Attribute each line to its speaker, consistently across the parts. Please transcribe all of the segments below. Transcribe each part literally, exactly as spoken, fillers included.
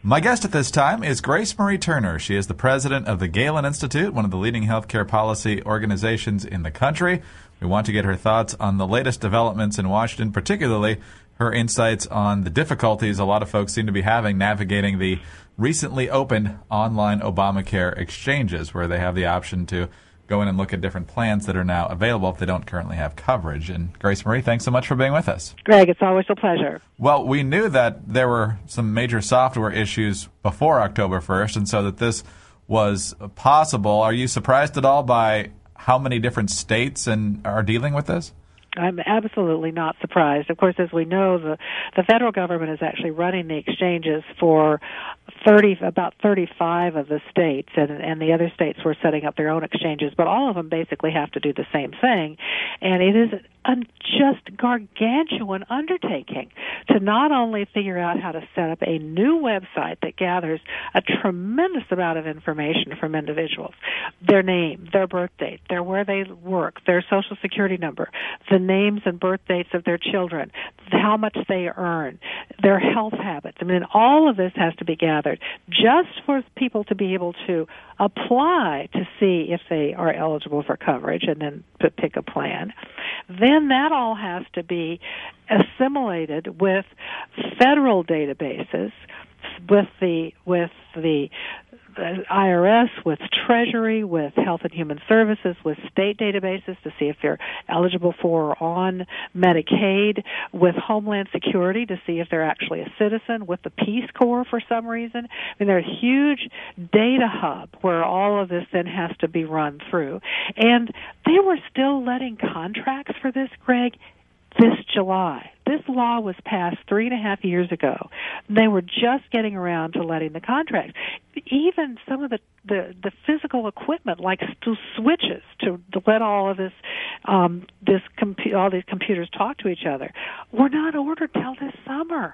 Speaker 1: My guest at this time is Grace Marie Turner. She is the president of the Galen Institute, one of the leading healthcare policy organizations in the country. We want to get her thoughts on the latest developments in Washington, particularly her insights on the difficulties a lot of folks seem to be having navigating the recently opened online Obamacare exchanges, where they have the option to go in and look at different plans that are now available if they don't currently have coverage. And Grace Marie, thanks so much for being with us.
Speaker 2: Greg, it's always a pleasure.
Speaker 1: Well, we knew that there were some major software issues before October first, and so that this was possible. Are you surprised at all by how many different states and are dealing with this?
Speaker 2: I'm absolutely not surprised. Of course, as we know, the, the federal government is actually running the exchanges for thirty, about thirty-five of the states, and, and the other states were setting up their own exchanges, but all of them basically have to do the same thing. And it is a just gargantuan undertaking to not only figure out how to set up a new website that gathers a tremendous amount of information from individuals, their name, their birth date, their where they work, their social security number, the names and birth dates of their children, how much they earn, their health habits. I mean, all of this has to be gathered just for people to be able to apply to see if they are eligible for coverage and then to pick a plan. Then that all has to be assimilated with federal databases, with the with the I R S, with Treasury, with Health and Human Services, with state databases to see if they're eligible for or on Medicaid, with Homeland Security to see if they're actually a citizen, with the Peace Corps for some reason. I mean, there's a huge data hub where all of this then has to be run through. And they were still letting contracts for this, Greg, this July. This law was passed three and a half years ago. They were just getting around to letting the contracts. Even some of the, the, the physical equipment, like st- switches to, to let all of this, um, this compu- all these computers talk to each other, were not ordered till this summer.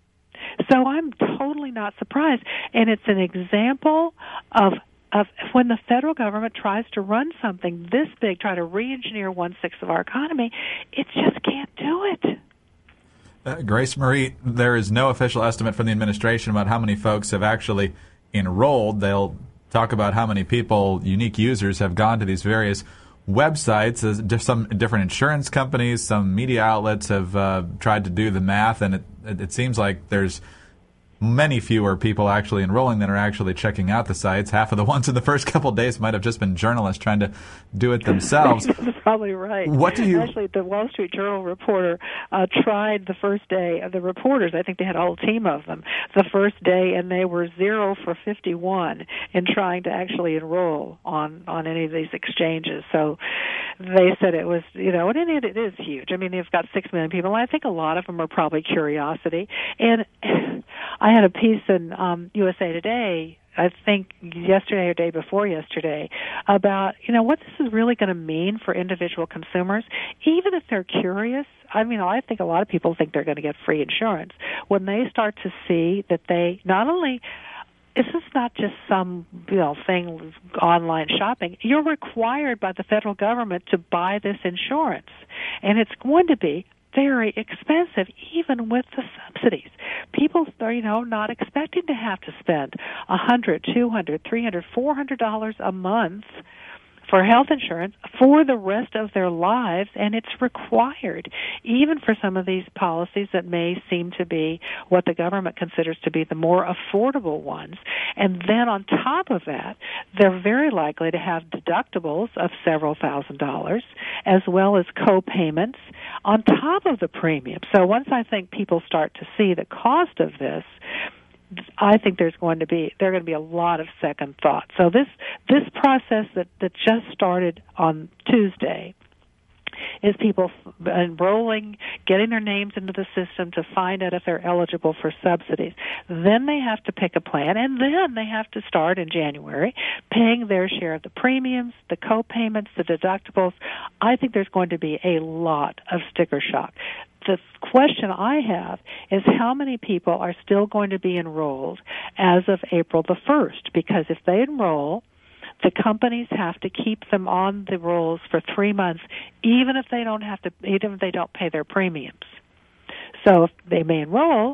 Speaker 2: So I'm totally not surprised. And it's an example of of when the federal government tries to run something this big, try to re-engineer one-sixth of our economy, it just can't do it.
Speaker 1: Uh, Grace Marie, there is no official estimate from the administration about how many folks have actually enrolled. They'll talk about how many people, unique users, have gone to these various websites. As some different insurance companies, some media outlets have uh, tried to do the math, and it, it seems like there's many fewer people actually enrolling than are actually checking out the sites. Half of the ones in the first couple of days might have just been journalists trying to do it themselves.
Speaker 2: That's probably right.
Speaker 1: What do you...
Speaker 2: Actually, the Wall Street Journal reporter uh, tried the first day of the reporters. I think they had a whole team of them the first day, and they were zero for fifty-one in trying to actually enroll on, on any of these exchanges. So they said it was, you know, and it, it is huge. I mean, they've got six million people, and I think a lot of them are probably curiosity. And I had a piece in um, U S A Today, I think yesterday or day before yesterday, about, you know, what this is really going to mean for individual consumers, even if they're curious. I mean, I think a lot of people think they're going to get free insurance when they start to see that they not only this is not just some, you know, thing, online shopping. You're required by the federal government to buy this insurance, and it's going to be very expensive, even with the subsidies. People are, you know, not expecting to have to spend a hundred, two hundred, three hundred, four hundred dollars a month for health insurance for the rest of their lives, and it's required, even for some of these policies that may seem to be what the government considers to be the more affordable ones. And then on top of that, they're very likely to have deductibles of several thousand dollars, as well as co-payments on top of the premium. So once I think people start to see the cost of this, I think there's going to be there are going to be a lot of second thought. So this this process that, that just started on Tuesday is people enrolling, getting their names into the system to find out if they're eligible for subsidies. Then they have to pick a plan, and then they have to start in January paying their share of the premiums, the co-payments, the deductibles. I think there's going to be a lot of sticker shock. The question I have is how many people are still going to be enrolled as of April the first, because if they enroll, the companies have to keep them on the rolls for three months, even if they don't have to, even if they don't pay their premiums. So if they may enroll,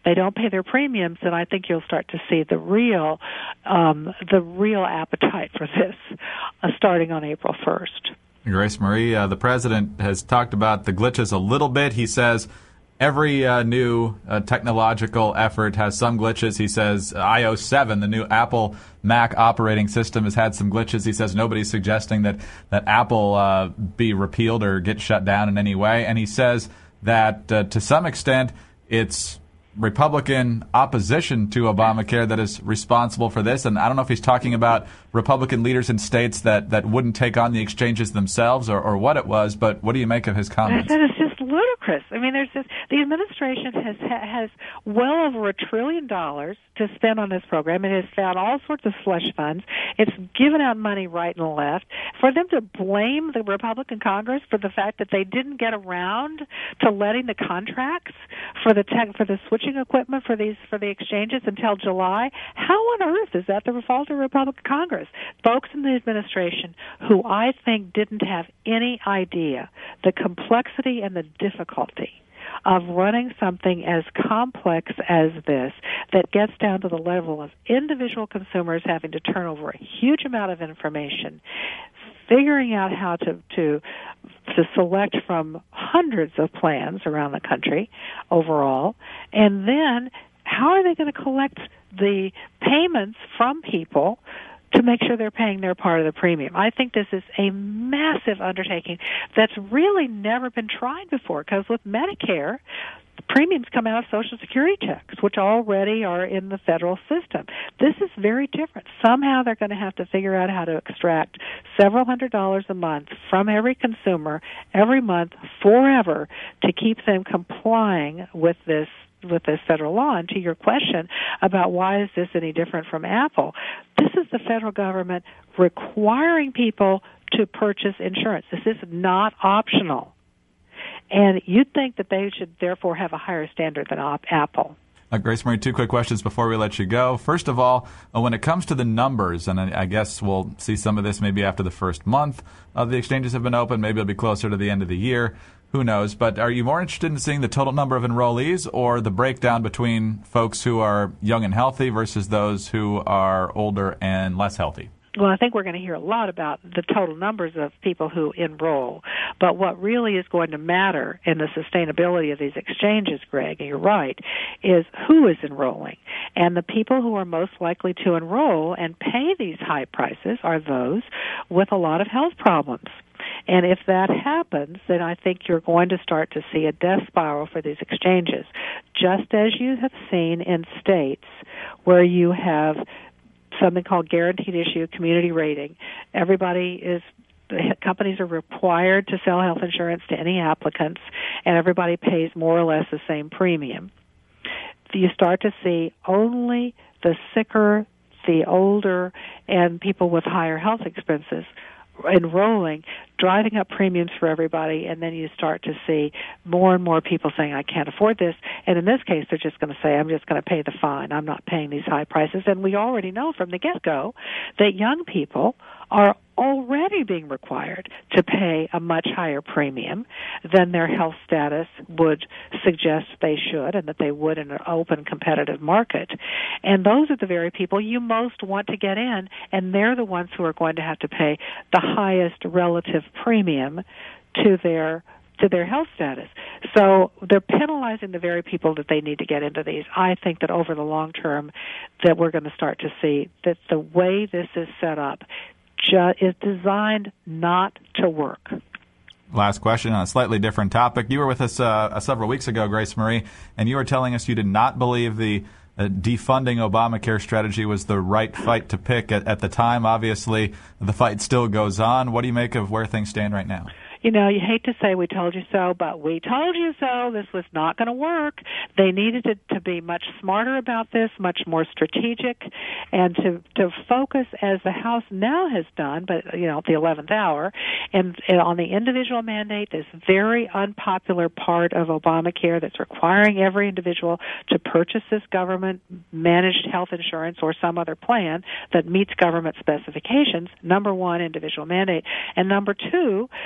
Speaker 2: they don't pay their premiums, then I think you'll start to see the real, um, the real appetite for this uh, starting on April first.
Speaker 1: Grace Marie, uh, the president has talked about the glitches a little bit. He says every uh, new uh, technological effort has some glitches. He says i O seven, the new Apple Mac operating system, has had some glitches. He says nobody's suggesting that, that Apple uh, be repealed or get shut down in any way. And he says that uh, to some extent it's Republican opposition to Obamacare that is responsible for this. And I don't know if he's talking about Republican leaders in states that, that wouldn't take on the exchanges themselves or, or what it was, but what do you make of his comments?
Speaker 2: That is just ludicrous. I mean, there's this, the administration has has well over a trillion dollars to spend on this program. It has found all sorts of slush funds. It's given out money right and left. For them to blame the Republican Congress for the fact that they didn't get around to letting the contracts for the tech, for the switching equipment for these for the exchanges until July, how on earth is that the fault of Republican Congress? Folks in the administration who I think didn't have any idea the complexity and the difficulty of running something as complex as this that gets down to the level of individual consumers having to turn over a huge amount of information, figuring out how to to to select from hundreds of plans around the country overall, and then how are they going to collect the payments from people to make sure they're paying their part of the premium. I think this is a massive undertaking that's really never been tried before, because with Medicare, the premiums come out of Social Security checks, which already are in the federal system. This is very different. Somehow they're going to have to figure out how to extract several hundred dollars a month from every consumer every month forever to keep them complying with this with this federal law. And to your question about why is this any different from Apple, this is the federal government requiring people to purchase insurance. This is not optional. And you'd think that they should therefore have a higher standard than Apple.
Speaker 1: Uh, Grace Marie, two quick questions before we let you go. First of all, uh, when it comes to the numbers, and I, I guess we'll see some of this maybe after the first month of the exchanges have been open, maybe it'll be closer to the end of the year. Who knows? But are you more interested in seeing the total number of enrollees or the breakdown between folks who are young and healthy versus those who are older and less healthy?
Speaker 2: Well, I think we're going to hear a lot about the total numbers of people who enroll. But what really is going to matter in the sustainability of these exchanges, Greg, and you're right, is who is enrolling. And the people who are most likely to enroll and pay these high prices are those with a lot of health problems. And if that happens, then I think you're going to start to see a death spiral for these exchanges, just as you have seen in states where you have something called guaranteed issue community rating. Everybody is companies are required to sell health insurance to any applicants, and everybody pays more or less the same premium. You start to see only the sicker, the older, and people with higher health expenses enrolling, driving up premiums for everybody, and then you start to see more and more people saying, I can't afford this. And in this case, they're just going to say, I'm just going to pay the fine. I'm not paying these high prices. And we already know from the get-go that young people are already being required to pay a much higher premium than their health status would suggest they should and that they would in an open competitive market. And those are the very people you most want to get in, and they're the ones who are going to have to pay the highest relative premium to their to their health status. So they're penalizing the very people that they need to get into these. I think that over the long term that we're going to start to see that the way this is set up ju- is designed not to work.
Speaker 1: Last question on a slightly different topic. You were with us uh, several weeks ago, Grace Marie, and you were telling us you did not believe the uh, defunding Obamacare strategy was the right fight to pick at, at the time. Obviously, the fight still goes on. What do you make of where things stand right now?
Speaker 2: You know, you hate to say we told you so, but we told you so. This was not going to work. They needed to, to be much smarter about this, much more strategic, and to, to focus, as the House now has done, but, you know, at the eleventh hour, and, and on the individual mandate, this very unpopular part of Obamacare that's requiring every individual to purchase this government-managed health insurance or some other plan that meets government specifications. Number one, individual mandate. And number two,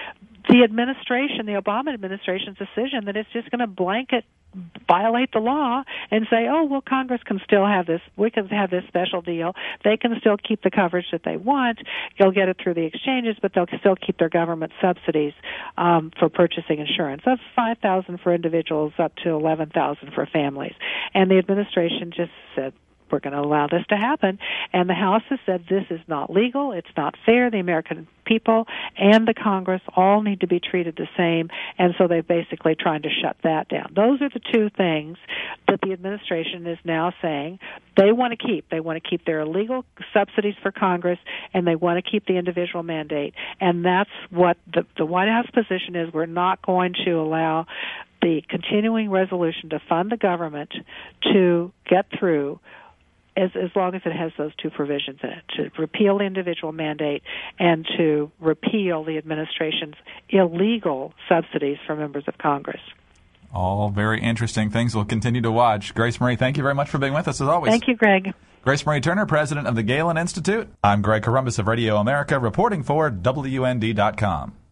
Speaker 2: the administration, the Obama administration's decision that it's just going to blanket violate the law and say, oh, well, Congress can still have this, we can have this special deal. They can still keep the coverage that they want. They'll get it through the exchanges, but they'll still keep their government subsidies um, for purchasing insurance. That's five thousand dollars for individuals up to eleven thousand dollars for families. And the administration just said, we're going to allow this to happen. And the House has said this is not legal, it's not fair. The American people and the Congress all need to be treated the same, and so they're basically trying to shut that down. Those are the two things that the administration is now saying they want to keep. They want to keep their illegal subsidies for Congress, and they want to keep the individual mandate. And that's what the, the White House position is. We're not going to allow the continuing resolution to fund the government to get through As, as long as it has those two provisions in it, to repeal the individual mandate and to repeal the administration's illegal subsidies for members of Congress.
Speaker 1: All very interesting things we'll continue to watch. Grace Marie, thank you very much for being with us, as always.
Speaker 2: Thank you, Greg.
Speaker 1: Grace Marie Turner, president of the Galen Institute. I'm Greg Corombos of Radio America, reporting for W N D dot com.